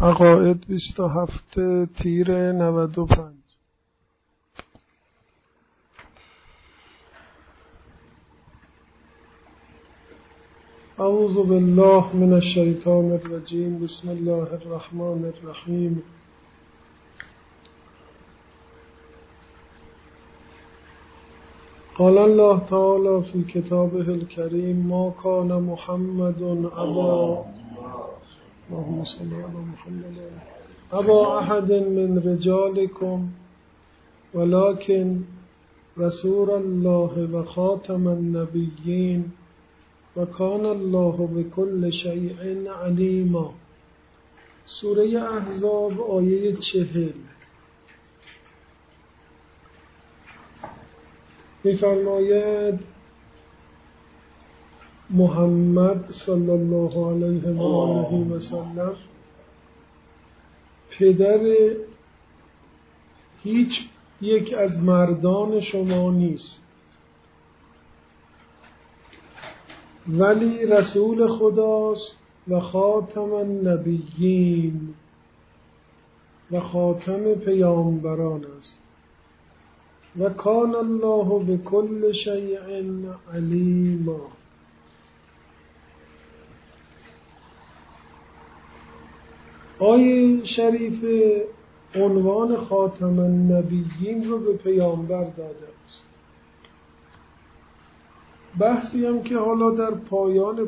عقائد 27 تیر 95. اعوذ بالله من الشیطان الرجیم. بسم الله الرحمن الرحیم. قال الله تعالى في كتابه الكريم ما كان محمد اللهم صل على محمد أبا أحد من رجالكم ولكن رسول الله وخاتم النبيين وكان الله بكل شيء عليما. سوره احزاب آیه 40 می‌فرماید محمد صلی الله علیه و آله و سلم پدر هیچ یک از مردان شما نیست، ولی رسول خداست و خاتم النبیین و خاتم پیامبران است و کان الله بكل شیء علیما. آیه شریف عنوان خاتم النبیین رو به پیامبر داده است. بحثی هم که حالا در پایان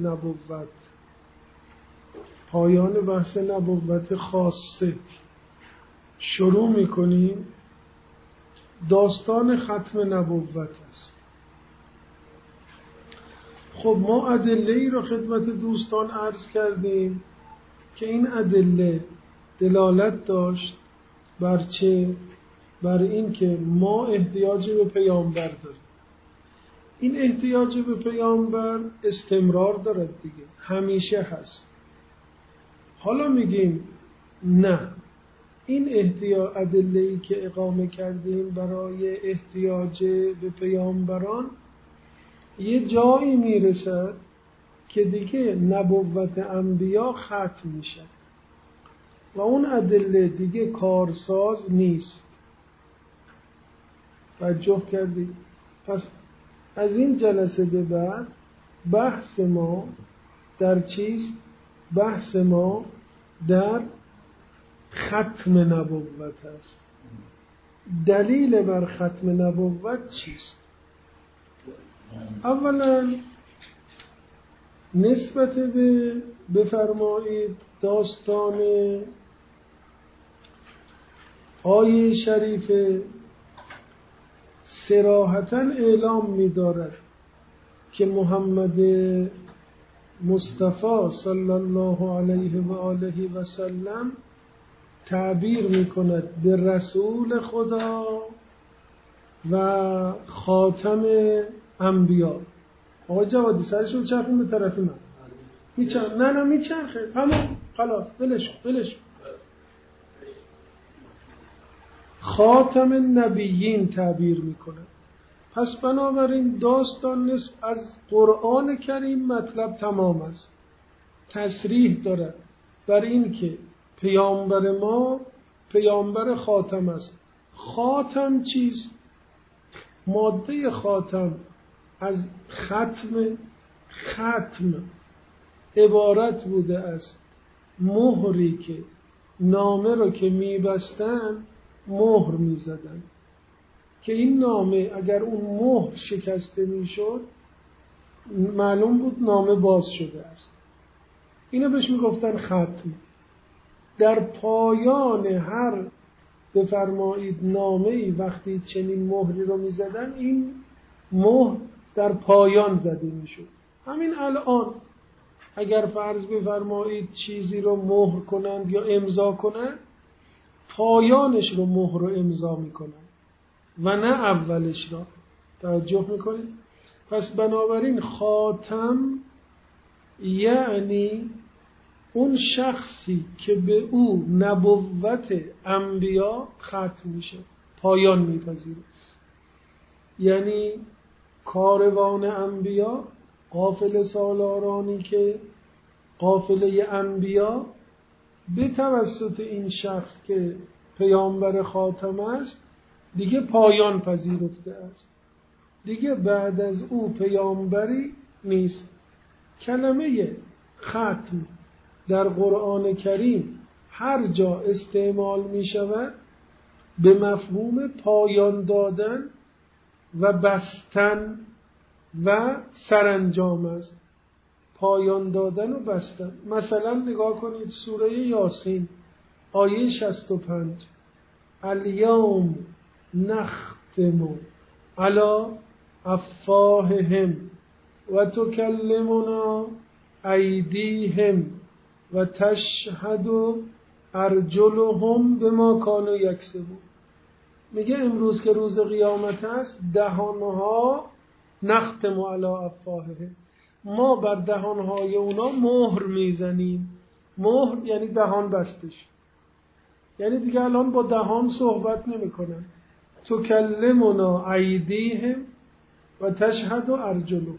بحث نبوت خاصه شروع میکنیم، داستان ختم نبوت است. خب ما ادله‌ای رو خدمت دوستان عرض کردیم که این ادله دلالت داشت بر چه؟ بر این که ما احتیاج به پیامبر داریم. این احتیاج به پیامبر استمرار دارد دیگه، همیشه هست. حالا میگیم نه، این ادله‌ای که اقامه کردیم برای احتیاج به پیامبران یه جایی میرسد که دیگه نبوت انبیا ختم میشه و اون ادله دیگه کارساز نیست. توجه کردید؟ پس از این جلسه به بعد بحث ما در چیست؟ بحث ما در ختم نبوت است. دلیل بر ختم نبوت چیست؟ اولا نسبت به بفرمایید داستان آیه شریف صراحتاً اعلام می‌دارد که محمد مصطفی صلی الله علیه و آله و سلم تعبیر می‌کند به رسول خدا و خاتم انبیا. آقای جوادی سرشون چرخون به طرف من نه میچرخه، همون خلاص بلش خاتم نبیین تعبیر میکنه. پس بنابراین داستان نصف از قرآن کریم مطلب تمام است، تصریح دارد بر این که پیامبر ما پیامبر خاتم است. خاتم چیست؟ ماده خاتم از ختم عبارت بوده است. مهری که نامه رو که میبستن مهر میزدن که این نامه اگر اون مهر شکسته میشد معلوم بود نامه باز شده است. اینو بهش میگفتن ختم. در پایان هر بفرمایید نامه‌ای وقتی چنین مهری رو میزدن این مهر در پایان زده میشد. همین الان اگر فرض بفرمایید چیزی رو مهر کنند یا امضا کنند، پایانش رو مهر رو امضا میکنند و نه اولش را. توجه میکنید؟ پس بنابراین خاتم یعنی اون شخصی که به او نبوت انبیا ختم میشه، پایان میپذیره. یعنی کاروان انبیا، قافله سالارانی که قافله انبیا به توسط این شخص که پیامبر خاتم است دیگه پایان پذیرفته است، دیگه بعد از او پیامبری نیست. کلمه ختم در قرآن کریم هر جا استعمال می شود به مفهوم پایان دادن و بستن و سرانجام است. پایان دادن و بستن. مثلا نگاه کنید سوره یاسین آیه 65 الیوم نختم علی افواههم و تکلمنا ایدیهم و تشهد ارجلهم بما کانوا یکسبون. میگه امروز که روز قیامت است دهانها نختم علی افواههم، ما بر دهانهای اونا مهر میزنیم. مهر یعنی دهان بستش، یعنی دیگه الان با دهان صحبت نمیکنن. تکلمنا ایدیهم و تشهد ارجلهم،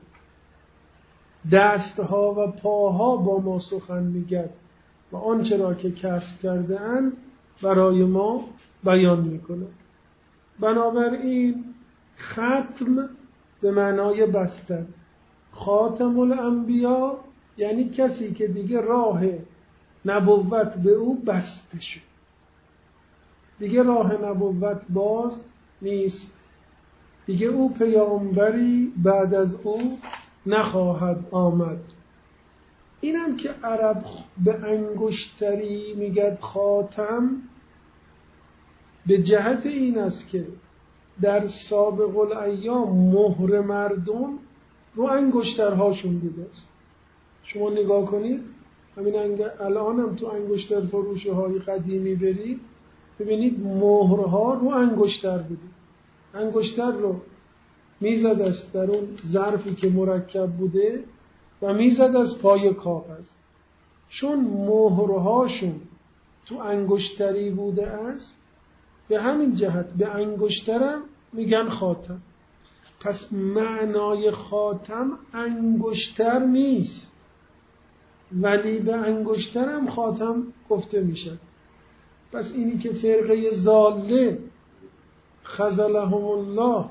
دستها و پاها با ما سخن میگن و آنچه را که کسب کرده اند برای ما بیان میکنه. بنابراین ختم به معنای بستن. خاتم الانبیا یعنی کسی که دیگه راه نبوت به او بسته شد، دیگه راه نبوت باز نیست، دیگه او پیامبری بعد از او نخواهد آمد. اینم که عرب به انگشتری میگد خاتم به جهت این است که در سابق الایام مهر مردم رو انگشترهاشون بوده است. شما نگاه کنید همین الان هم تو انگشتر فروشی های قدیمی برید ببینید مهرها رو انگشتر بوده. انگشتر رو میزد است در اون ظرفی که مرکب بوده و میزد از پای کاغذ. چون مهرهاشون تو انگشتری بوده است به همین جهت به انگشترم میگن خاتم. پس معنای خاتم انگشتر نیست، ولی به انگشترم خاتم گفته میشه. پس اینی که فرقه ضاله خذلهم الله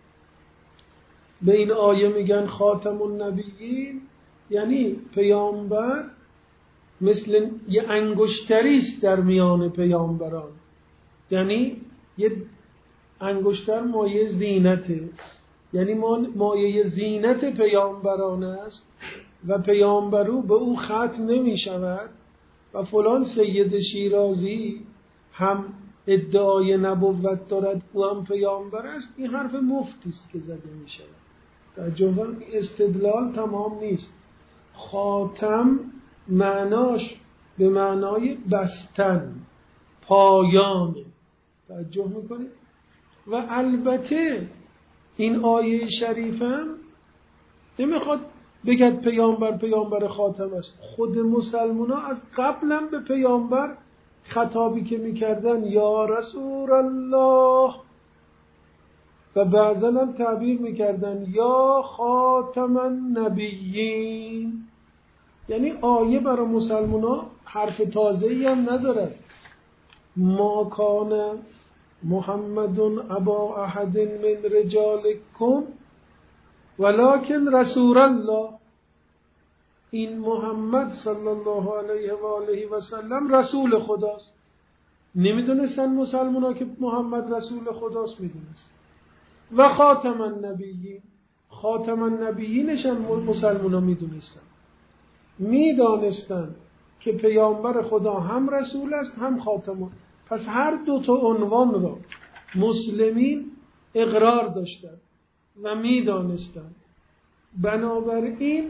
به این آیه میگن خاتم النبیین، یعنی پیامبر مثل یه انگشتری است در میان پیامبران. یعنی یه انگشتر مایه زینته، یعنی مایه زینت پیامبران است و پیامبرو به او ختم نمی شود و فلان سید شیرازی هم ادعای نبوت دارد او هم پیامبر است. این حرف مفتی است که زده می شود. در جمله استدلال تمام نیست. خاتم معناش به معنای بستن، پایان. توجه میکنید؟ و البته این آیه شریفم نمیخواد بگد پیامبر خاتم است. خود مسلمان ها از قبلم به پیامبر خطابی که میکردن یا رسول الله و بعضا هم تعبیر میکردن یا خاتم النبیین. یعنی آیه برای مسلمان ها حرف تازه‌ای هم ندارد. ما کان محمد ابا احد من رجالکم ولکن رسول الله. این محمد صلی الله علیه و آله و سلم رسول خداست. نمیدونستن مسلمان ها که محمد رسول خداست؟ میدونست. و خاتم النبیین، خاتم النبیینش هم مسلمان ها میدونستن. میدانستن که پیامبر خدا هم رسول است هم خاتم. پس هر دو تا عنوان را مسلمین اقرار داشتند و میدانستند. بنابراین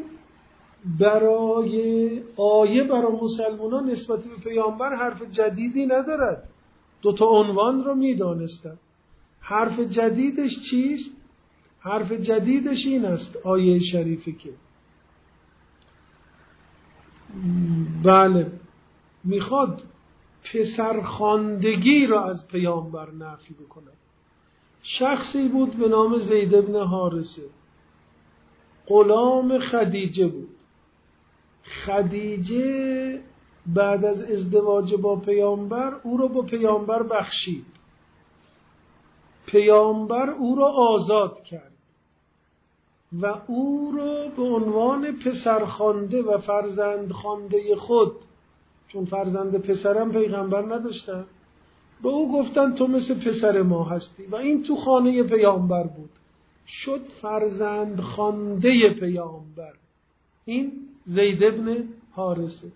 برای آیه برای مسلمانان نسبت به پیامبر حرف جدیدی ندارد. دو تا عنوان را میدانستند. حرف جدیدش چیست؟ حرف جدیدش این است آیه شریفی که بله میخواد پسرخواندگی را از پیامبر نفی بکند. شخصی بود به نام زید بن حارثه، غلام خدیجه بود. خدیجه بعد از ازدواج با پیامبر او را با پیامبر بخشید، پیامبر او را آزاد کرد و او را به عنوان پسرخوانده و فرزندخوانده خود، چون فرزند پسرم پیغمبر نداشتن، به او گفتن تو مثل پسر ما هستی و این تو خانه پیامبر بود، شد فرزندخوانده پیامبر. این زید ابن حارثه.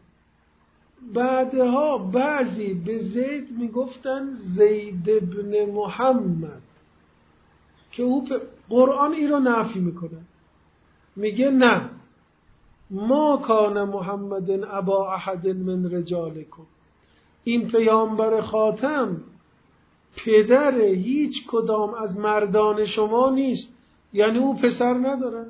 بعدها بعضی به زید میگفتن زید ابن محمد که او قرآن این رو نفی میکنه، میگه نه، ما کان محمد ابا احد من رجالکم، این پیامبر خاتم پدر هیچ کدام از مردان شما نیست. یعنی او پسر نداره،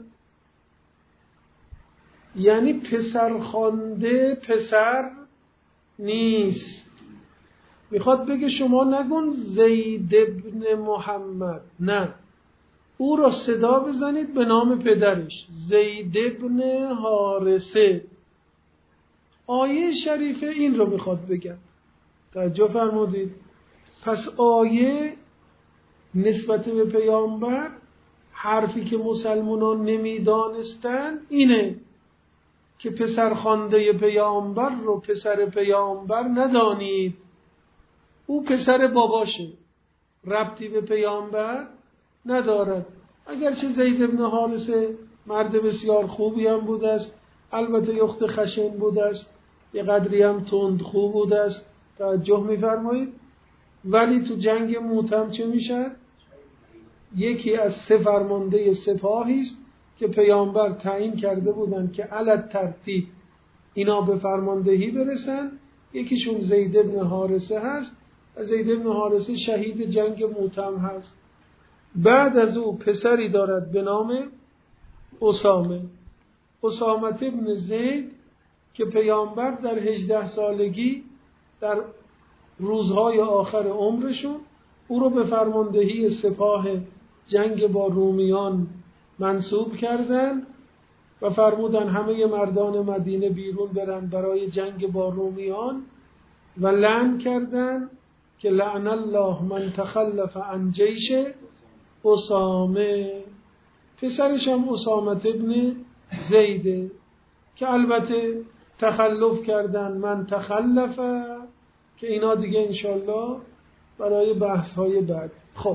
یعنی پسرخوانده پسر نیست. میخواد بگه شما نگون زید ابن محمد، نه، او را صدا بزنید به نام پدرش، زید ابن حارثه. آیه شریفه این رو میخواد بگن. توجه فرمودید؟ پس آیه نسبت به پیامبر، حرفی که مسلمانان نمیدانستن اینه که پسرخوانده پیامبر رو پسر پیامبر ندانید، او پسر باباشه، ربطی به پیامبر ندارد. اگرچه زید ابن حارثه مرد بسیار خوبی هم بوده است، البته یخت خشن بوده است، یه قدری هم تند خوب بوده است، توجه می‌فرمایید، ولی تو جنگ موتم چه میشه؟ یکی از 3 فرمانده سپاهی است که پیامبر تعیین کرده بودن که علی ترتیب اینا به فرماندهی برسن. یکیشون زید ابن حارثه هست و زید ابن حارثه شهید جنگ موتم هست. بعد از او پسری دارد به نام اسامه، اسامه ابن زید، که پیامبر در 18 سالگی در روزهای آخر عمرشون او رو به فرماندهی سپاه جنگ با رومیان منصوب کردن و فرمودن همه مردان مدینه بیرون برن برای جنگ با رومیان و لعن کردن که لعن الله من تخلف عن جیش اسامه. پسرش هم اسامه ابن زیده که البته تخلف کردن من تخلف، که اینا دیگه انشالله برای بحث های بعد. خب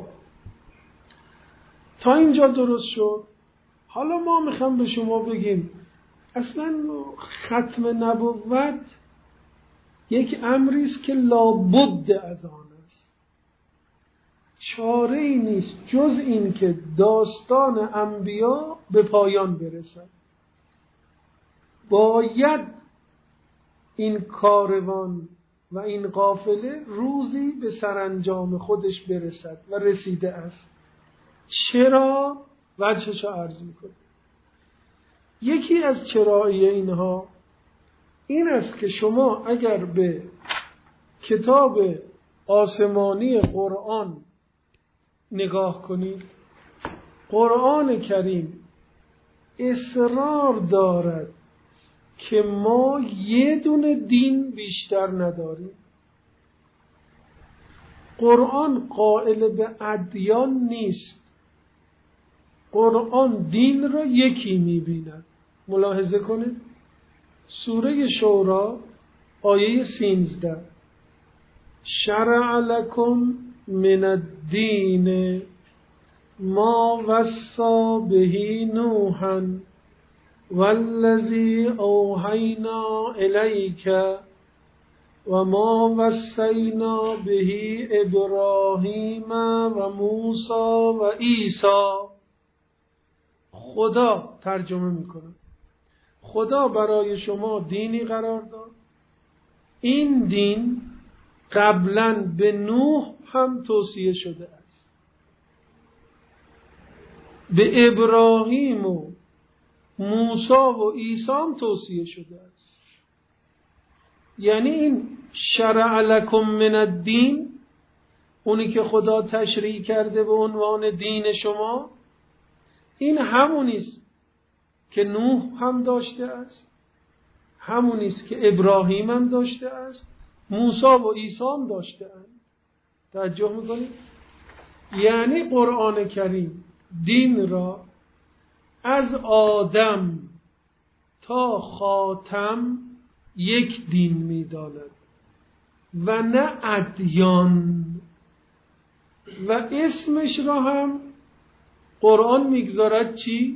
تا اینجا درست شد. حالا ما میخوام به شما بگیم اصلا ختم نبوت یک امری است که لابد از آن است، چاره ای نیست جز این که داستان انبیا به پایان برسد. باید این کاروان و این قافله روزی به سرانجام خودش برسد و رسیده است. چرا؟ وجهش عرض میکنه. یکی از چرایی اینها این است که شما اگر به کتاب آسمانی قرآن نگاه کنید، قرآن کریم اصرار دارد که ما یه دونه دین بیشتر نداریم. قرآن قائل به ادیان نیست، قرآن دین را یکی می‌بیند. ملاحظه کنید سوره شورا آیه 13 شرع لکم من الدین ما وصی به نوحا والذی اوحینا الیک و ما وصینا به ابراهیم و موسی و عیسی. خدا ترجمه میکنه، خدا برای شما دینی قرار داد، این دین قبلا به نوح هم توصیه شده است، به ابراهیم و موسی و عیسی هم توصیه شده است. یعنی این شرع لکم من الدین، اونی که خدا تشریع کرده به عنوان دین شما، این همونیست که نوح هم داشته است، همونی است که ابراهیم هم داشته است، موسی و عیسی هم داشته اند. توجه میکنید؟ یعنی قرآن کریم دین را از آدم تا خاتم یک دین می‌داند و نه ادیان، و اسمش را هم قرآن میگذارد چی؟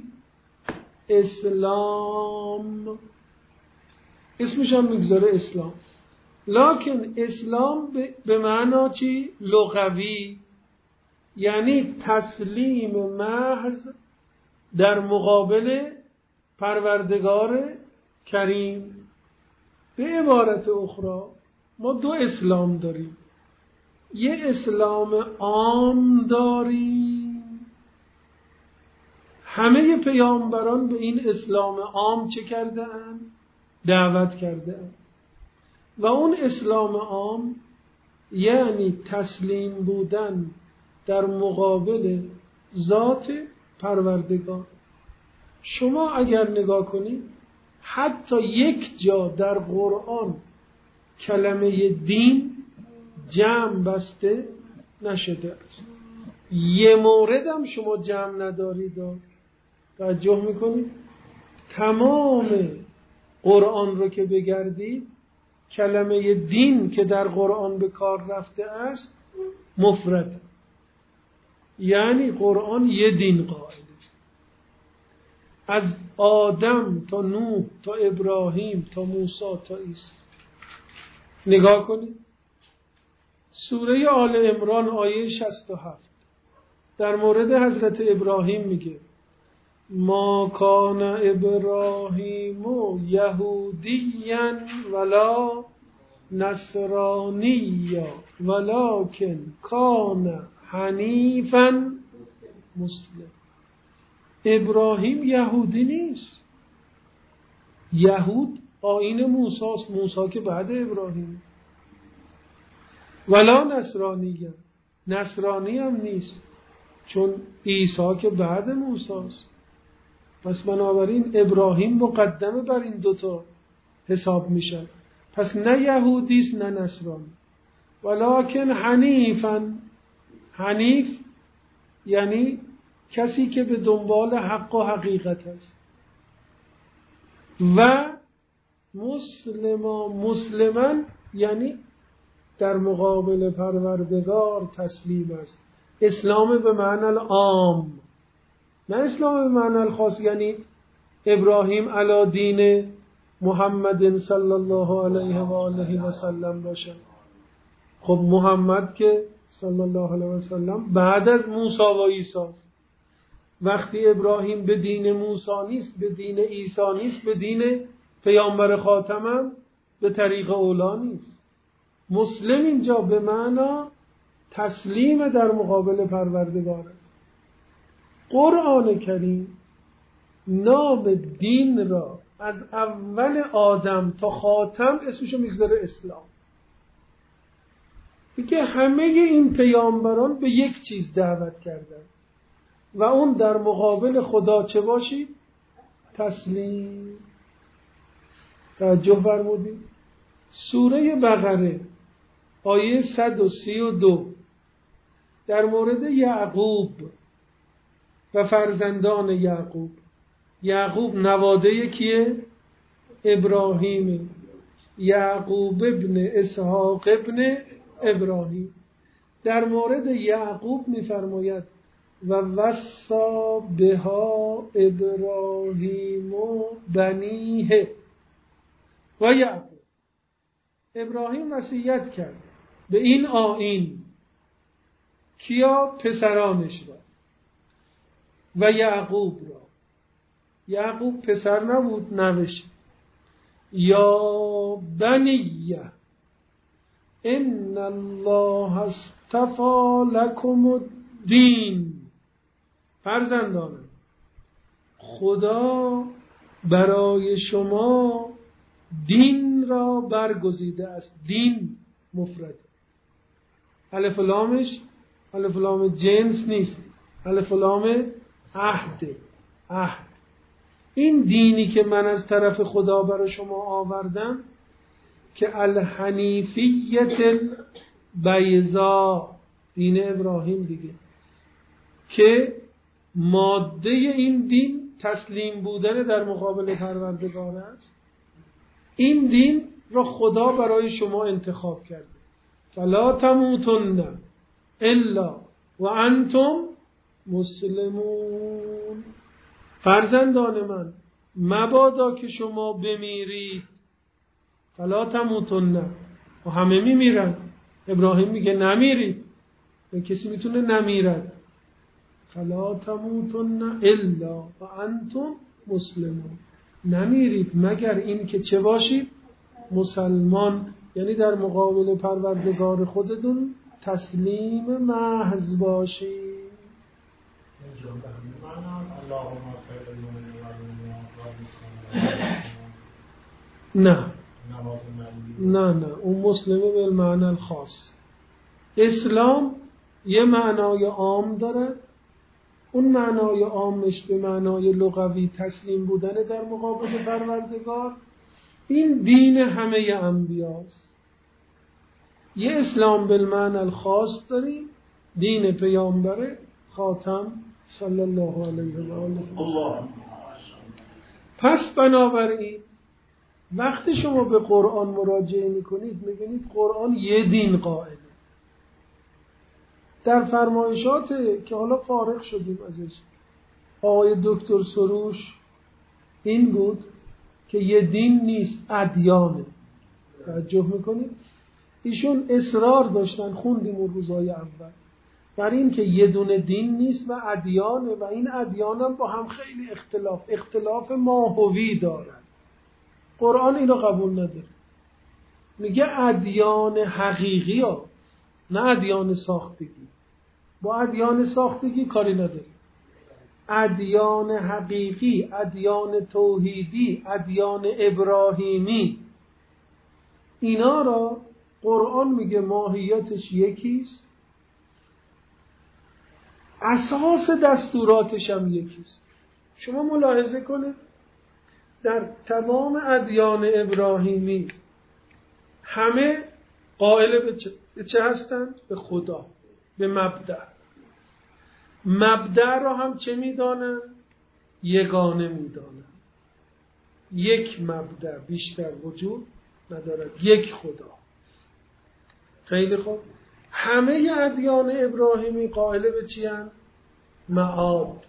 اسلام. اسمش هم میگذاره اسلام. لکن اسلام به معنا چی؟ لغوی، یعنی تسلیم محض در مقابل پروردگار کریم. به عبارت اخرى ما دو اسلام داریم. یه اسلام عام داریم، همه پیامبران به این اسلام عام چه کرده اند؟ دعوت کرده اند. و اون اسلام عام یعنی تسلیم بودن در مقابل ذات پروردگار. شما اگر نگاه کنید حتی یک جا در قرآن کلمه دین جمع بسته نشده است. یه مورد هم شما جمع ندارید. توجه میکنید؟ تمام قرآن رو که بگردید کلمه دین که در قرآن به کار رفته است مفرد، یعنی قرآن یه دین قائل. از آدم تا نوح تا ابراهیم تا موسی تا عیسی. نگاه کنید سوره آل عمران آیه 67 در مورد حضرت ابراهیم میگه ما کان ابراهیم یهودیا ولا نصرانیا ولکن کان حنیفا مسلم. ابراهیم یهودی نیست. یهود آیین موسی است، موسی که بعد ابراهیم. ولا نصرانیه، نصرانی هم نیست چون عیسی که بعد موسی است. پس بنابراین ابراهیم مقدمه بر این دوتا حساب میشه. پس نه یهودی است نه نصرانی. ولکن حنیفا، حنیف یعنی کسی که به دنبال حق و حقیقت است. و مسلمان یعنی در مقابل پروردگار تسلیم است. اسلام به معنی العام، نه اسلام به معنی الخاص، یعنی ابراهیم علی دین محمد صلی الله علیه و آله و سلم باشه. خب محمد که صلی الله علیه و سلم بعد از موسی و عیسی است. وقتی ابراهیم به دین موسی نیست، به دین عیسی نیست، به دین پیامبر خاتمم به طریق اولا نیست. مسلم اینجا به معنا تسلیم در مقابل پروردگار است. قرآن کریم نام دین را از اول آدم تا خاتم اسمشو میگذاره اسلام. میگه همه این پیامبران به یک چیز دعوت کردن و اون در مقابل خدا چه باشید؟ تسلیم. توجه فرمودید؟ سوره بقره آیه 132 در مورد یعقوب و فرزندان یعقوب. یعقوب نواده کیه؟ ابراهیم. یعقوب ابن اسحاق ابن ابراهیم. در مورد یعقوب می‌فرماید و وصا بها ابراهیم و بنیه و یعقوب. ابراهیم وصیت کرد به این آیین کیا؟ پسرانش را و یعقوب را. یعقوب پسر نبود، نوش. یا بنیه ان الله اصطفى لكم الدین. فرزندانم خدا برای شما دین را برگزیده است. دین مفرد، الف و لامش الف و لام جنس نیست، الف و لام عهد. این دینی که من از طرف خدا برای شما آوردم که الحنیفیت البیضا، دین ابراهیم دیگه، که ماده این دین تسلیم بودن در مقابل پروردگار است. این دین را خدا برای شما انتخاب کرده. فلا تموتن الا و انتم مسلمون. فرزندان من، مبادا که شما بمیرید. فلا تموتن، و همه میمیرن. ابراهیم میگه نمیرید، کسی میتونه نمیرد. فلا تموتن الا و انتم مسلمون، نمیرید مگر این که چه باشید؟ مسلمان، یعنی در مقابل پروردگار خودتون تسلیم محض باشید. نه اون مسلمه به معنی الخاص. اسلام یه معنای عام داره، اون معنای عامش به معنای لغوی تسلیم بودن در مقابل پروردگار. این دین همه انبیاست. یه اسلام بالمعنی الخاص داریم، دین پیامبر خاتم صلی الله علیه و آله. پس بنابراین وقتی شما به قرآن مراجعه میکنید میبینید قرآن یه دین قائله. در فرمایشات که حالا فارغ شدیم ازش، آقای دکتر سروش این بود که یه دین نیست، ادیانه. توجه میکنید؟ ایشون اصرار داشتن، خوندیم اون روزای اول، بر این که یه دونه دین نیست و ادیانه، و این ادیان هم با هم خیلی اختلاف ماهوی دارن. قرآن اینو قبول نداره، میگه ادیان حقیقی ها، نه ادیان ساختگی. با ادیان ساختگی کاری نداره. ادیان حقیقی، ادیان توحیدی، ادیان ابراهیمی، اینا را قرآن میگه ماهیتش یکیست، اساس دستوراتش هم یکیست. شما ملاحظه کنید در تمام ادیان ابراهیمی همه قائل به چه هستند؟ به خدا، به مبدأ. مبدأ را هم چه میدانند؟ یگانه میدانند. یک مبدأ بیشتر وجود ندارد، یک خدا. خیلی خوب. همه ادیان ابراهیمی قائل به چی هستند؟ معاد.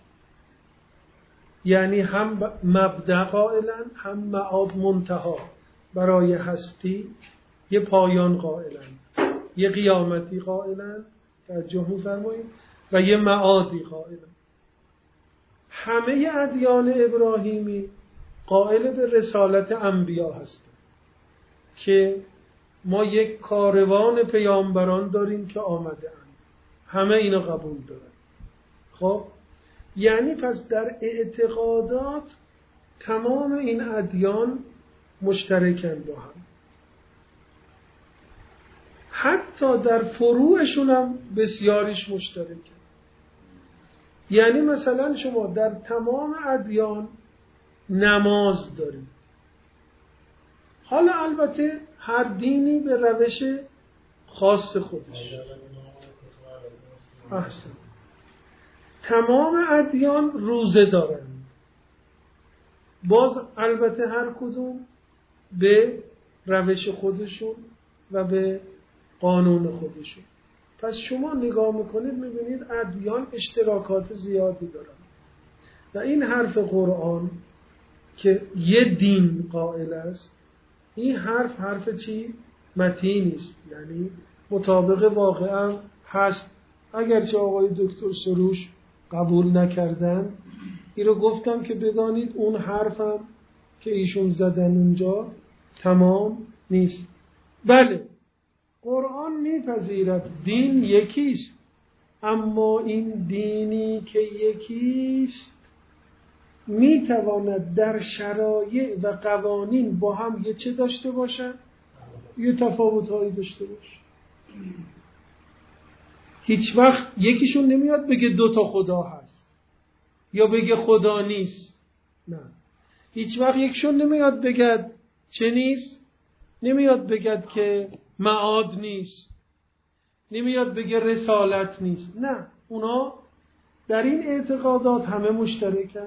یعنی هم مبدأ قائلن، هم معاد، منتها برای هستی یه پایان قائلن، یه قیامتی قائلن، توجه می‌فرمایید، و یه معادی قائلن. همه ادیان ابراهیمی قائل به رسالت انبیا هستند که ما یک کاروان پیامبران داریم که آمده اند. همه اینا قبول دارن. خب یعنی پس در اعتقادات تمام این ادیان مشترکن با هم، حتی در فروعشون هم بسیاریش مشترکن. یعنی مثلا شما در تمام ادیان نماز دارید. حالا البته هر دینی به روش خاص خودش. احسن. تمام ادیان روزه دارند، باز البته هر کدوم به روش خودشون و به قانون خودشون. پس شما نگاه میکنید میبینید ادیان اشتراکات زیادی دارن. و این حرف قرآن که یه دین قائل است، این حرف چی؟ متینی است، یعنی مطابق واقعا هست. اگرچه آقای دکتر سروش قبول نکردن، این رو گفتم که بدانید اون حرفم که ایشون زدن اونجا تمام نیست. بله قرآن میپذیرد دین یکیست، اما این دینی که یکیست میتواند در شرایع و قوانین با هم یه چه داشته باشد؟ یه تفاوت‌هایی داشته باشه. هیچ وقت یکیشون نمیاد بگه 2 تا خدا هست یا بگه خدا نیست. نه، هیچ وقت یکشون نمیاد بگد چه نیست، نمیاد بگد که معاد نیست، نمیاد بگه رسالت نیست. نه، اونا در این اعتقادات همه مشترکن،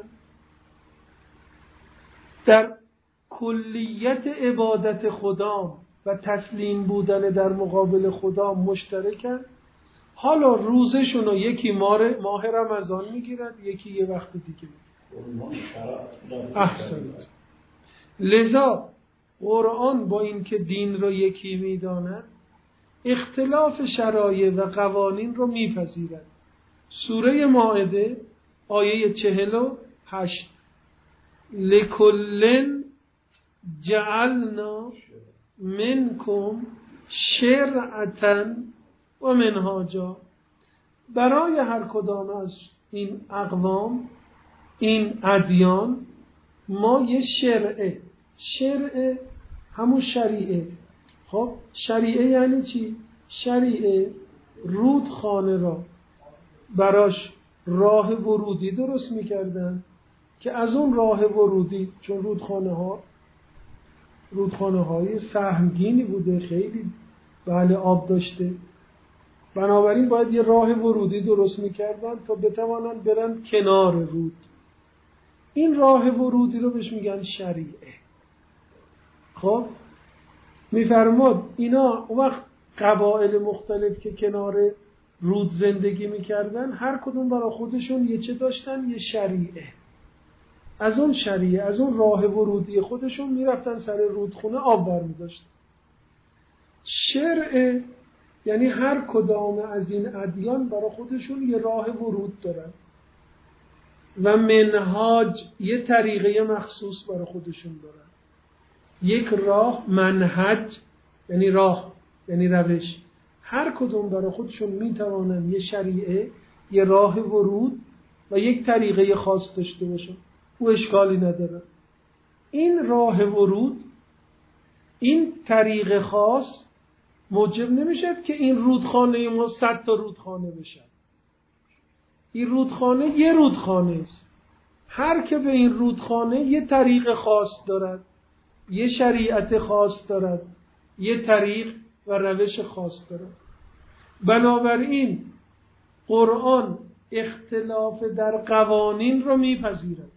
در کلیت عبادت خدا و تسلیم بودن در مقابل خدا مشترکن. حالا روزشون رو یکی ماه رمضان میگیرد، یکی یه وقت دیگه میگیرد. احسنت. لذا قرآن با اینکه دین رو یکی میداند، اختلاف شرایع و قوانین رو میپذیرد. سوره مائده آیه 48: لکلن جعلنا منکم شرعة و منهاجا. برای هر کدام از این اقوام، این ادیان، ما یه شرع همون شریعه. خب شریعه یعنی چی؟ شریعه رودخانه را براش راه ورودی درست میکردن که از اون راه ورودی، چون رودخانه های سهمگینی بوده، خیلی بله آب داشته، بنابراین باید یه راه ورودی درست میکردن تا بتوانن برن کنار رود. این راه ورودی رو بهش میگن شریعه. خب میفرماد اینا اون وقت قبایل مختلف که کنار رود زندگی میکردن، هر کدوم برای خودشون یه چه داشتن؟ یه شریعه. از اون شریعه، از اون راه ورودی خودشون میرفتن سر رودخونه آب برمی‌داشتن. شرع یعنی هر کدام از این ادیان برای خودشون یه راه ورود دارن و منهاج یه طریقه مخصوص برای خودشون دارن. یک راه، منهج یعنی راه، یعنی روش. هر کدوم برای خودشون میتوانن یه شریعه، یه راه ورود و یک طریقه خاص داشته باشن. او اشکالی نداره. این راه ورود، این طریق خاص موجب نمیشه که این رودخانه ما 100 تا رودخانه بشه. این رودخانه یه رودخانه است. هر که به این رودخانه یه طریق خاص دارد، یه شریعت خاص دارد، یه طریق و روش خاص دارد. بنابراین قرآن اختلاف در قوانین رو میپذیرد.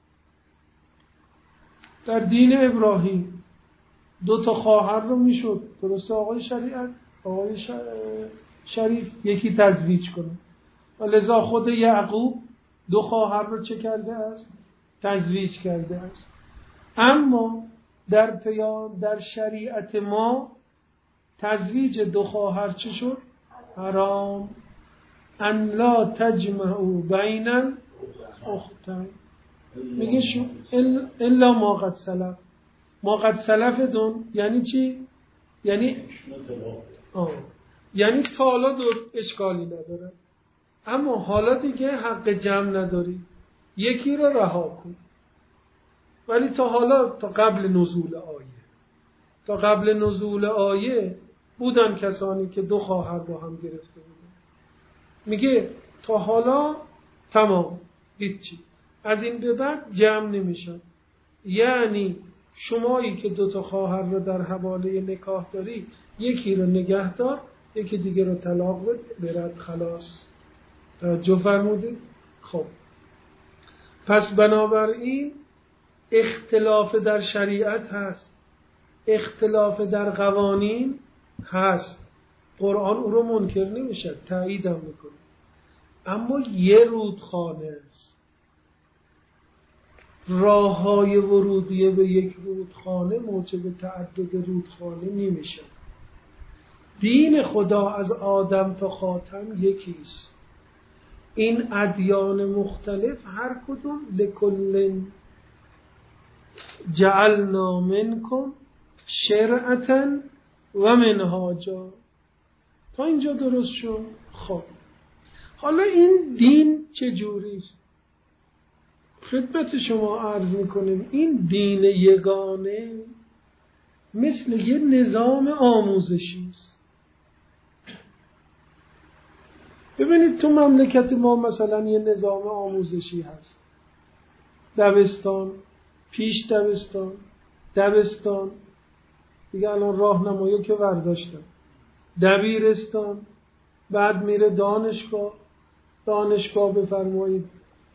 در دین ابراهیم 2 تا خواهر رو میشد، درسته آقای شریعت، آقای شریف، یکی تزویج کنه و لذا خود یعقوب 2 خواهر رو چه کرده است؟ تزویج کرده است. اما در شریعت ما تزویج 2 خواهر چه شد؟ حرام. ان لا تجمعوا بین الاختین. میگه شو الا ما قد سلف. ما قد سلفتون یعنی چی؟ یعنی تا حالا اشکالی نداره، اما حالا دیگه حق جمع نداری، یکی رو رها کن. ولی تا حالا، تا قبل نزول آیه بودن کسانی که 2 خواهر با هم گرفته بودن. میگه تا حالا تمام، هیچی، از این به بعد جمع نمیشن. یعنی شمایی که 2 تا خواهر رو در حواله نکاح داری، یکی رو نگه دار، یکی دیگه رو طلاق بده، برد، خلاص. توجه فرمودید؟ خب پس بنابراین اختلاف در شریعت هست، اختلاف در قوانین هست. قرآن او رو منکر نمیشه، تایید هم میکنه. اما یه رودخانه است. راههای ورودی به یک رودخانه موجب تعدد رودخانه نمیشه. دین خدا از آدم تا خاتم یکیست. این ادیان مختلف هر کدوم لکل جعلنا منکم شرعة و منهاجا. تا اینجا درست شد؟ خب حالا این دین چجوریست؟ خدمت شما عرض میکنیم این دین یگانه مثل یه نظام آموزشی است. ببینید تو مملکت ما مثلا یه نظام آموزشی هست، دبستان، پیش دبستان، دبستان دیگه الان راهنمایی که برداشتم، دبیرستان، بعد میره دانشگاه، دانشگاه بفرمایید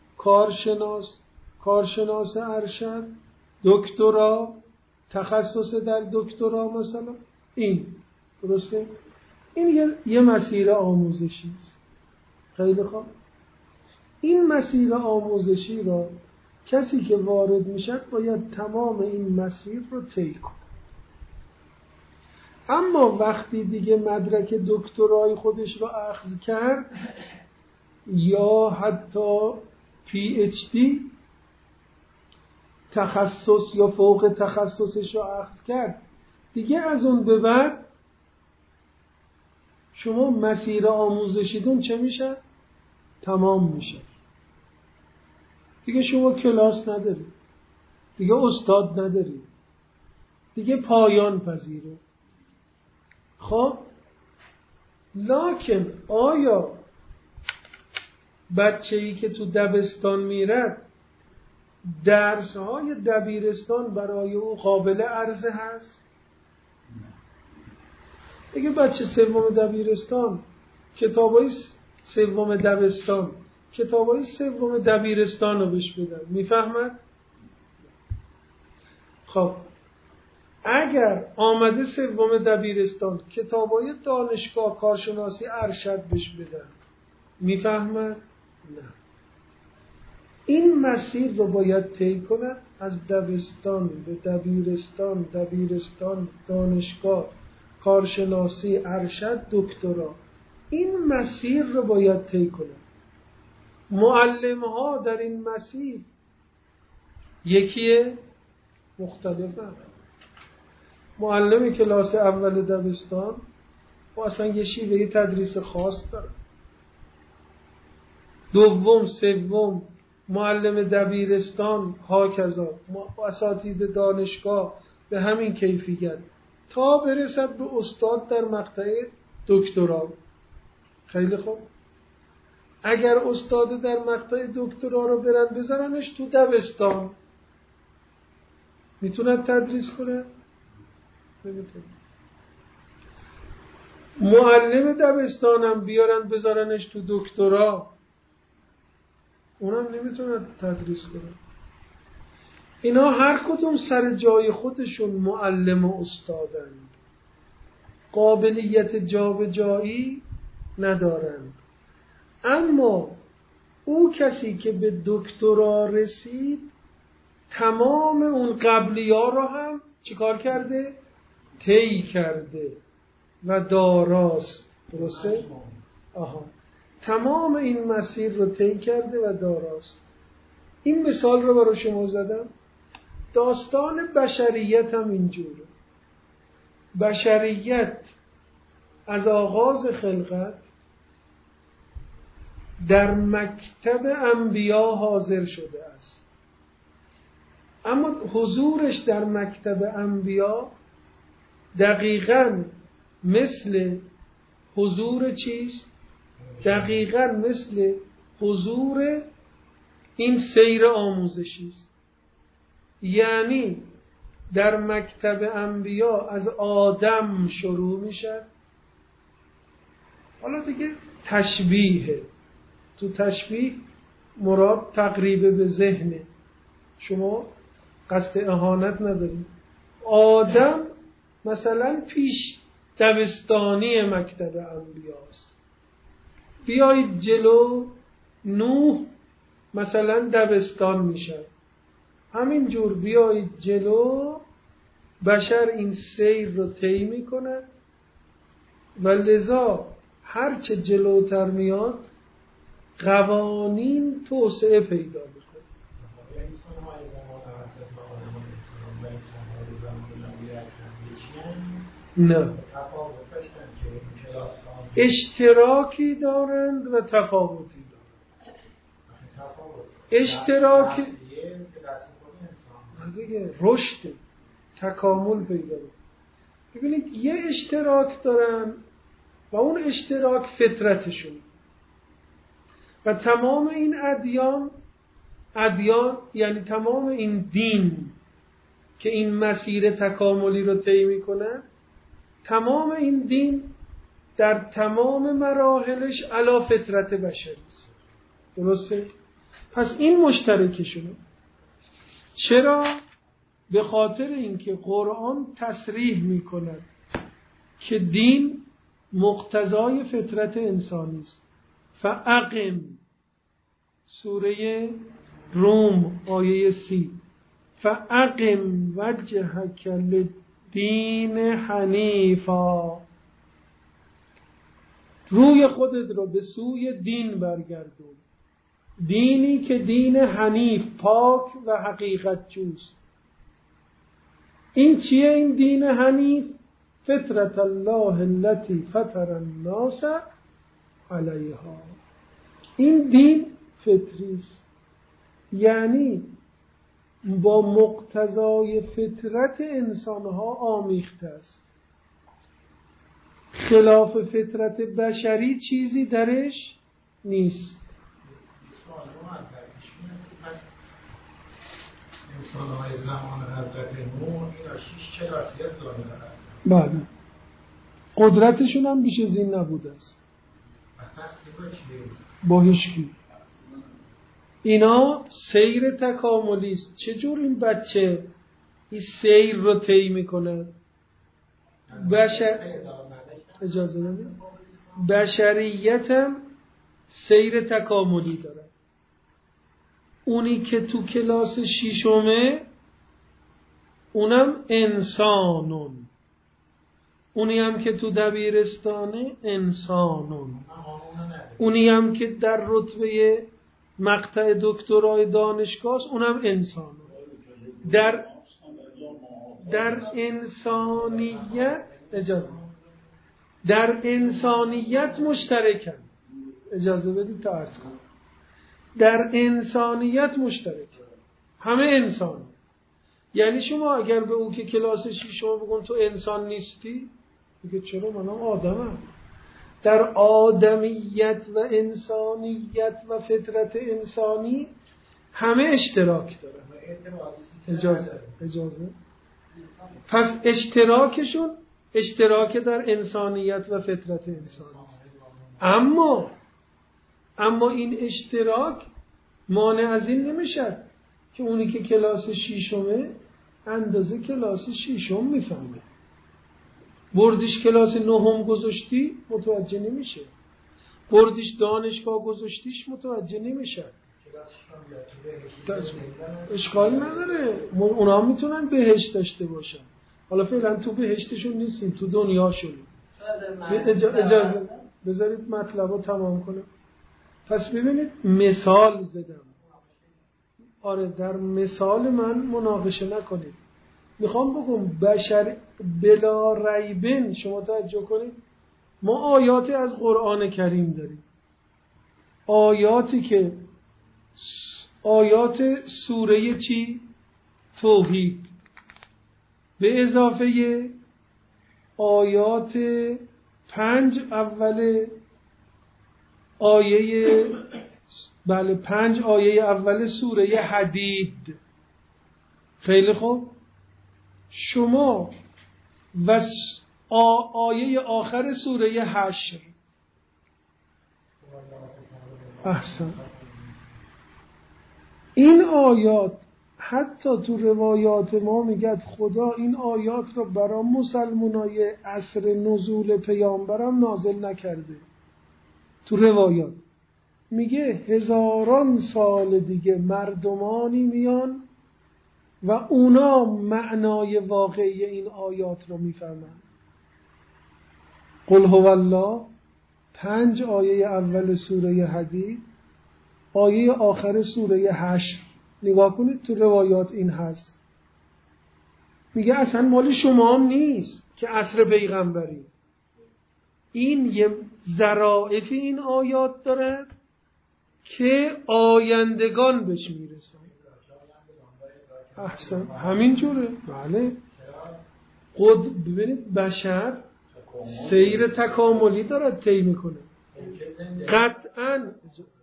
کارشناس ارشد، دکترا، تخصص در دکترا مثلا. این درسته؟ این یه مسیر آموزشی است. خیلی خوب. این مسیر آموزشی را کسی که وارد میشه باید تمام این مسیر رو طی کنه. اما وقتی دیگه مدرک دکترای خودش رو اخذ کرد یا حتی PhD تخصص یا فوق تخصصش رو اخذ کرد، دیگه از اون به بعد شما مسیر آموزشیتون چه میشه؟ تمام میشه. دیگه شما کلاس ندارید، دیگه استاد ندارید، دیگه پایان پذیره. خب لکن آیا بچه‌ای که تو دبستان میرد درس‌های دبیرستان برای او قابل عرضه هست؟ دیگه بچه سوم دبیرستان کتابای سوم دبستان، کتابای سوم دبیرستان رو بهش بدن، میفهمد؟ خب اگر آمده سوم دبیرستان کتابای دانشگاه کارشناسی ارشد بهش بدن، میفهمد؟ نه. این مسیر رو باید طی کند، از دبستان به دبیرستان، دبیرستان دانشگاه، کارشناسی ارشد، دکترا. این مسیر رو باید طی کند. معلم ها در این مسیر یکیه؟ مختلفه. معلم کلاس اول دبستان و اصلا یه شیوه تدریس خاص داره. دوم، سوم معلم دبیرستان هاکذا، اساتید دانشگاه به همین کیفیت تا برسد به استاد در مقطع دکترا. خیلی خوب. اگر استاد در مقطع دکترا رو برن بذارنش تو دبستان، میتونه تدریس کنه؟ نمیتونه. معلم دبستانم بیارن بذارنش تو دکترا، اونم نمیتونه تدریس کنه. اینا هر کدوم سر جای خودشون معلم و استادن، قابلیت جابجایی ندارند. اما او کسی که به دکترا رسید تمام اون قبلی ها رو هم چیکار کرده؟ طی کرده و داراست. درسته؟ آها. تمام این مسیر رو طی کرده و داراست. این مثال رو برای شما زدم. داستان بشریت هم اینجوره. بشریت از آغاز خلقت در مکتب انبیا حاضر شده است، اما حضورش در مکتب انبیا دقیقاً مثل حضور چیست؟ دقیقاً مثل حضور این سیر آموزشی است. یعنی در مکتب انبیا از آدم شروع میشه. حالا دیگه تشبیه، تو تشبیه مراد تقریب به ذهنه، شما قصد اهانت ندارید. آدم مثلا پیش دبستانی مکتب انبیاست. بیایید جلو، نوح مثلا دبستان میشه. همینجور بیایید جلو، بشر این سیر رو طی میکنه و لذا هرچه جلوتر میاد قوانین توسعه پیدا میکنه. نه، اشتراکی دارند و تفاوتی دارند. اشتراکی دیگه رشد، تکامل پیدا میکنه. ببینید یه اشتراک دارن و اون اشتراک فطرتشون و تمام این ادیان یعنی تمام این دین که این مسیر تکاملی رو طی میکنن، تمام این دین در تمام مراحلش علی فطرت بشری است. درسته؟ پس این مشترکشونه. چرا؟ به خاطر اینکه قرآن تصریح میکند که دین مقتضای فطرت انسانی است. فاقم، سوره روم آیه 30، فاقم وجهک للدین حنیفا، روی خودت رو به سوی دین برگردون، دینی که دین حنیف، پاک و حقیقت جوست. این چیه این دین حنیف؟ فطرت الله التي فطر الناس علیها. این دین فطری است، یعنی با مقتضای فطرت انسانها آمیخته است. خلاف فطرت بشری چیزی درش نیست. انسان‌های زمان حضرت نوح اینا 6 کلاسی از بله، قدرتشون هم بیش از این نبوده است با هیچکی. اینا سیر تکاملی است. چجور این بچه این سیر رو طی میکنه؟ اجازه نمید. بشریت هم سیر تکاملی داره. اونی که تو کلاس ششمه اونم انسانون، اونی هم که تو دبیرستانه انسانون، اونی هم که در رتبه مقطع دکترای دانشگاه اونم انسانون. در انسانیت در انسانیت مشترکن. اجازه بدید تا عرض کنم. در انسانیت مشترک، همه انسان. یعنی شما اگر به او که کلاس ششم بگن تو انسان نیستی، میگه چرا؟ من آدمم. در آدمیت و انسانیت و فطرت انسانی همه اشتراک دارن. اجازه. پس اشتراکشون اشتراک در انسانیت و فطرت انسانی است. اما این اشتراک مانع از این نمیشه که اونی که کلاس ششمه اندازه کلاس ششم میفهمه. بردیش کلاس نهم گذاشتی متوجه نمیشه، بردیش دانشگاه گذاشتیش متوجه نمیشه. اشکال نداره، اونا میتونن بهشت داشته باشن. حالا فعلا تو بهشتشون نیستیم، تو دنیاشونیم. اجازه بذارید مطلب رو تمام کنم. پس ببینید مثال زدم. آره، در مثال من مناقشه نکنید. میخوام بگم بشر بلا ریبن، شما توجه کنید، ما آیاتی از قرآن کریم داریم، آیات سوره چی؟ توحید، به اضافه آیات 5 اول آیه 5 آیه اول سوره حدید. خیلی خوب، شما و آیه آخر سوره حشر. احسن. این آیات حتی تو روایات ما میگه خدا این آیات رو برای مسلمانای عصر نزول پیامبرم نازل نکرده. تو روایات میگه 1000 سال دیگه مردمانی میان و اونا معنای واقعی این آیات رو میفهمن. قل هو الله 5 آیه اول سوره حدید، آیه آخر سوره حشر. نگاه کنید تو روایات این هست. میگه اصلا مال شما هم نیست که عصر پیغمبری. این یه ظرافت این آیات داره که آیندگان بهش میرسن. احسن، همین جوره. بله، ببینید بشر سیر تکاملی داره طی میکنه. قطعاً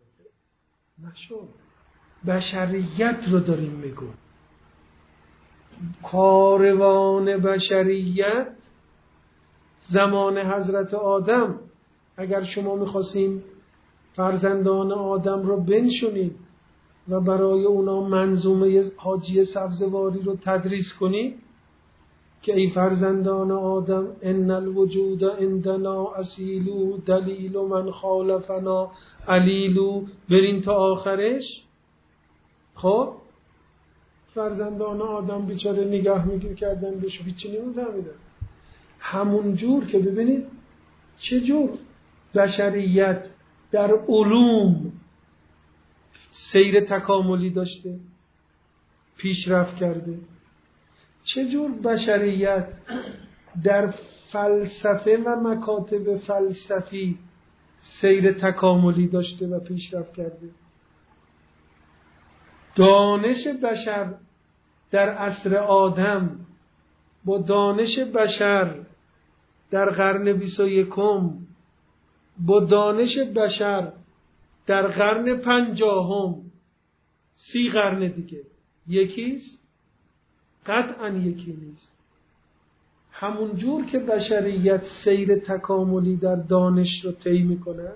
بشریت رو داریم میگم. کاروان بشریت زمان حضرت آدم، اگر شما میخواستین فرزندان آدم رو بنشونید و برای اونا منظومه حاجی سبزواری رو تدریس کنید که ای فرزندان آدم ان الوجود عندنا اصیل دلیل من خالفنا علیل، برین تا آخرش. خب فرزندان آدم بیچاره نگاه میکردن بهش، هیچی نمیفهمیدن. همون جور که ببینید چجور بشریت در علوم سیر تکاملی داشته، پیشرفت کرده، چجور بشریت در فلسفه و مکاتب فلسفی سیر تکاملی داشته و پیشرفت کرده. دانش بشر در عصر آدم با دانش بشر در قرن 21 با دانش بشر در قرن 50 30 قرن دیگه یکیست؟ قطعا یکی نیست. همون جور که بشریت سیر تکاملی در دانش رو طی میکنه،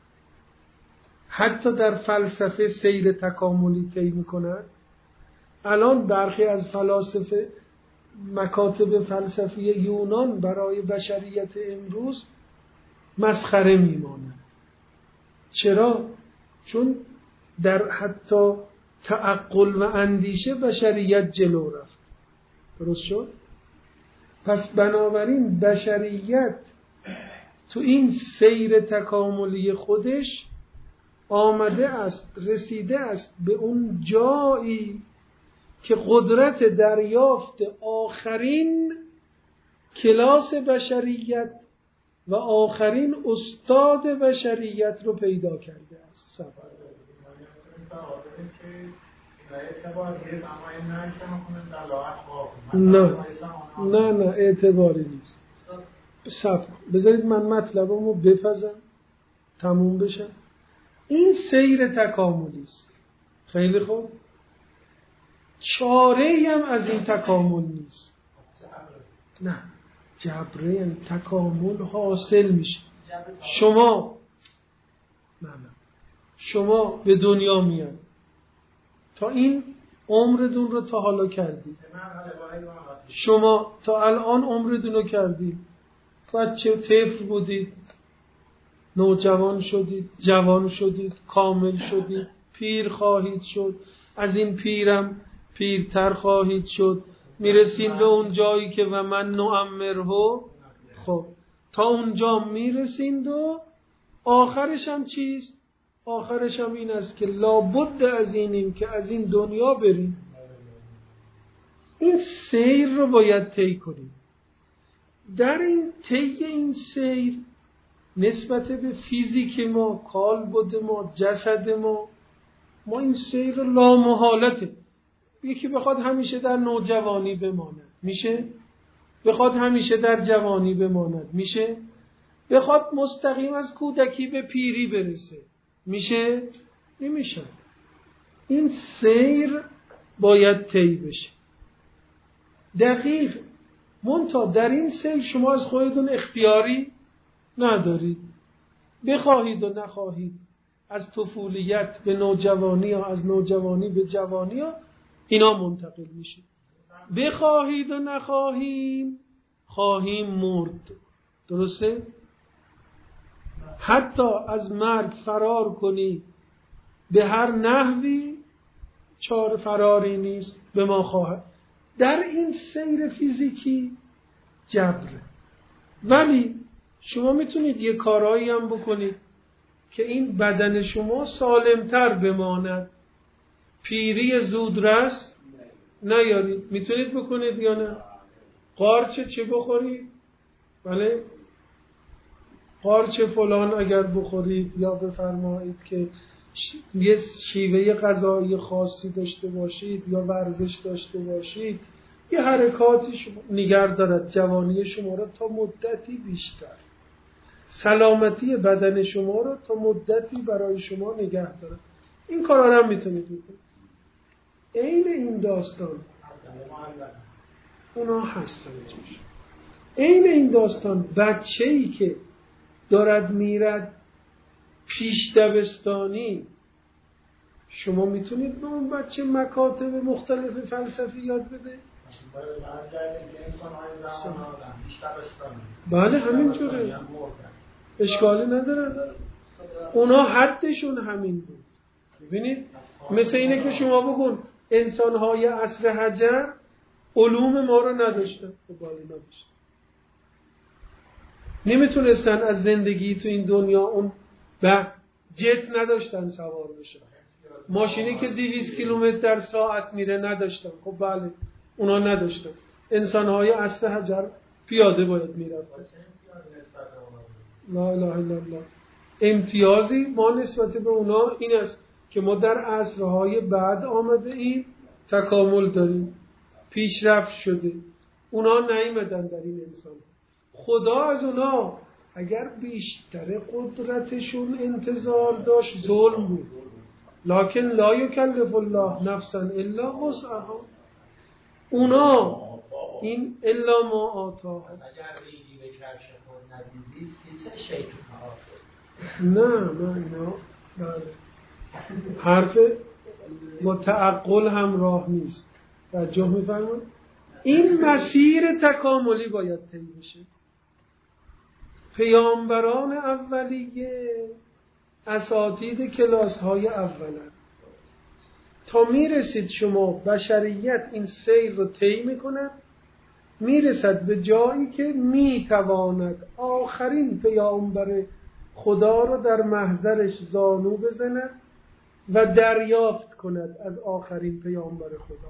حتی در فلسفه سیر تکاملی طی میکنه. الان برخی از فلاسفه مکاتب فلسفی یونان برای بشریت امروز مسخره میماند. چرا؟ چون در حتی تعقل و اندیشه بشریت جلو رفت. درست شد؟ پس بنابراین بشریت تو این سیر تکاملی خودش آمده است، رسیده است به اون جایی که قدرت دریافت آخرین کلاس بشریت و آخرین استاد بشریت رو پیدا کرده است. نه اعتباری نیست. بذارید من مطلبمو بپزم تموم بشم. این سیر تکاملی است. خیلی خوب. چاره‌ای هم از این تکامل نیست. نه جبره، یعنی تکامل حاصل میشه. شما به دنیا میاد، تا این عمرتون رو تا حالا کردید، شما تا الان عمرتون رو کردید، بچه طفل بودید، نوجوان شدید، جوان شدید، کامل شدید، پیر خواهید شد، از این پیرم پیرتر خواهید شد، میرسیم به اون جایی که و من نعمره. خب تا اونجا میرسید و آخرش هم چیست؟ آخرش هم این است که لابد از اینیم که از این دنیا بریم. این سیر رو باید طی کنیم. در این طی این سیر نسبت به فیزیک ما، کالبد ما، جسد ما این سیر لامحالته. یکی بخواد همیشه در نوجوانی بماند میشه؟ بخواد همیشه در جوانی بماند میشه؟ بخواد مستقیم از کودکی به پیری برسه میشه؟ نمیشه. این سیر باید طی بشه. دقیق. منتها در این سیر شما از خودتون اختیاری ندارید. بخواهید و نخواهید از طفولیت به نوجوانی یا از نوجوانی به جوانی ها اینا منتقل میشه. بخواهید و نخواهیم خواهیم مرد. درسته؟ حتی از مرگ فرار کنی به هر نحوی چاره فراری نیست به ما خواهد. در این سیر فیزیکی جبره. ولی شما میتونید یه کارهایی هم بکنید که این بدن شما سالمتر بماند، پیری زودرس نیارید. میتونید بکنید یا نه؟ قارچ چه بخورید؟ بله قارچ فلان اگر بخورید یا بفرمایید که یه شیوه غذایی خاصی داشته باشید یا ورزش داشته باشید، یه حرکاتی شما نگه دارد جوانی شما را تا مدتی بیشتر، سلامتی بدن شما را تا مدتی برای شما نگه دارد. این کارا هم میتونید بکنید. عین این داستان اونا هستن توش. این داستان بچه‌ای که دارد میرد پیش دبستانی، شما میتونید به اون بچه مکاتب مختلف فلسفی یاد بده؟ بله همینجوره، اشکالی نداره. اونا حدشون همین بود. ببینید مثل اینه که شما بگون انسان‌های عصر حجر علوم ما رو نداشتن. نمیتونستن از زندگی تو این دنیا اون جت نداشتن سوار بشن، ماشینی که 200 کیلومتر در ساعت میره نداشتن. خب بله اونا نداشتن. انسان‌های عصر حجر پیاده باید میرفتن. لا اله الا الله. امتیازی ما نسبت به اونا این است که ما در عصرهای بعد آمده این تکامل داریم، پیشرفت شده. اونا نیامدن در این انسان. خدا از اونا اگر بیشتر قدرتشون انتظار داشت ظلم بود. لکن لا یکلف الله نفسا الا وسعها. اونا این الا ما آتاها. اگر ریدی به کفش خود ندیدی سیسه شیطان نه بله. حرف متعقل هم راه نیست. توجه می‌فرمایید؟ این مسیر تکاملی باید طی بشه. پیامبران اولیه اساتید کلاس‌های اولن. تا میرسید شما بشریت این سیر رو طی می‌کند، میرسد به جایی که میتواند آخرین پیامبر خدا رو در محضرش زانو بزند و دریافت کند از آخرین پیامبر خدا.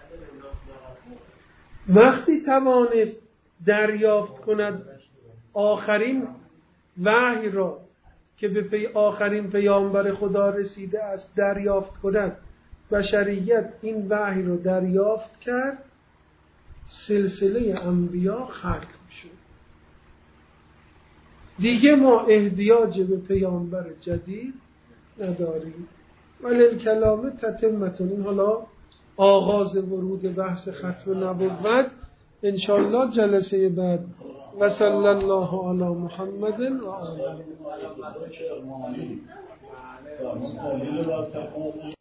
وقتی توانست دریافت کند آخرین وحی را که به آخرین پیامبر خدا رسیده است دریافت کند، بشریت این وحی را دریافت کرد، سلسله انبیا ختم شد. دیگه ما احتیاج به پیامبر جدید نداریم. ولی الکلام تتمتون. این حالا آغاز ورود بحث ختم نبوت. انشاءالله جلسه بعد. و صلی الله علی محمد و آله.